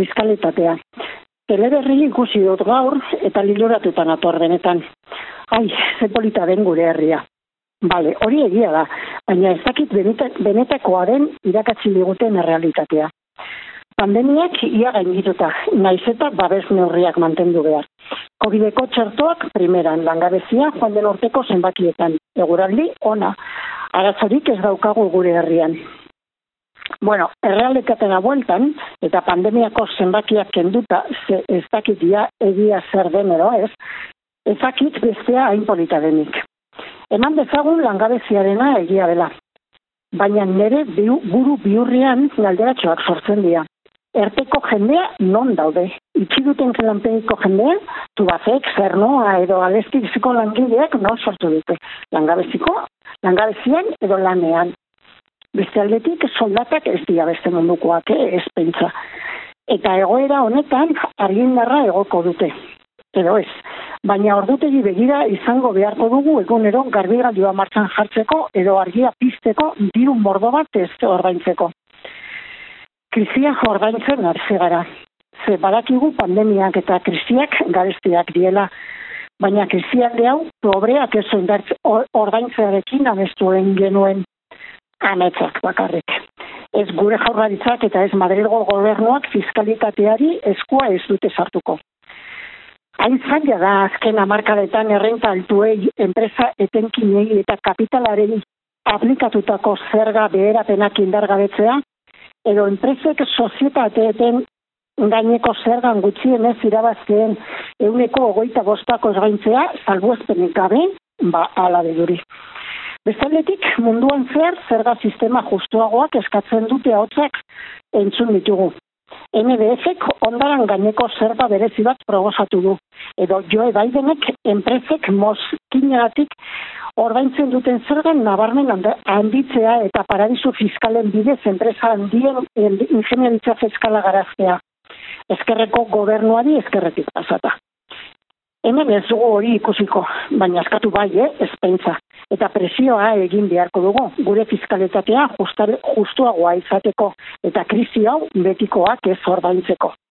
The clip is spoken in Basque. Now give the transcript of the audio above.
fiskalitatea. Teleberri ikusi dut gaur eta liluratuta nator benetan. Ai, ze polita den gure herria. Bale, hori egia da, baina ez dakit benetakoa den irakatsi diguten errealitatea. Pandemiak ia gaindituta, naiz eta babes neurriak mantendu behar. Covideko txertoak primeran, langabezia joan den urteko zenbakietan. Eguraldi ona, arazorik ez daukagu gure herrian. Bueno, errealitatena bueltan, eta pandemiako zenbakiak kenduta, ez dakit egia zer den edo ez dakit bestea hain polita denik. Eman dezagun langabeziarena egia dela. Baina nire buru bihurrian galderatxoak sortzen dira. Erteko jendea non daude? Itxi duten lanpegiko jendea, Tubacek, Zernoa edo Alestiziko langileak non sortu dute? Langabezian edo lanean. Beste aldetik soldatak ez dira beste mundukoak, ez pentsa. Eta egoera honetan argindarra egoko dute. Edo ez. Baina ordutegi begira izango beharko dugu egunero garbigailua martxan jartzeko edo argia pizteko diru mordo bat ez ordaintzeko. Krisia ordaintzen ari gara. Ze badakigu pandemiak eta krisiak garestiak diela. Baina krisialde hau pobreak ez ordaintzearekin amestuen genuen ametsak bakarrik. Ez gure jaurlaritzak eta ez Madrilgo gobernuak fiskalitateari eskua ez dute sartuko. Hain zaila da azken hamarkadetan errenta altuei, enpresa etenkinei eta kapitalaren aplikatutako zerga beherapenak indargabetzea, edo enpresek sozietateeten gaineko zergan gutxienez irabazkeen 25% esgaintzea, salbuespenik gabe, hala beduri. Bestaldetik, munduan zerga sistema justuagoak eskatzen dute ahotsak entzun ditugu. NBF-ek ondaran gaineko zerga berezi bat proposatu du. Edo Joe Bidenek enpresek mozkinagatik ordaintzen duten zergan nabarmen handitzea eta paradisu fiskalen bidez enpresa handien ingeniaritza fiskala garaztea. Ezkerreko gobernuari ezkerretik pasata. Hemen ez dugu hori ikusiko, baina eskatu bai, ez pentsa. Eta presioa egin beharko dugu, gure fiskalitatea justuagoa izateko, eta krisi hau betikoak ez ordaintzeko.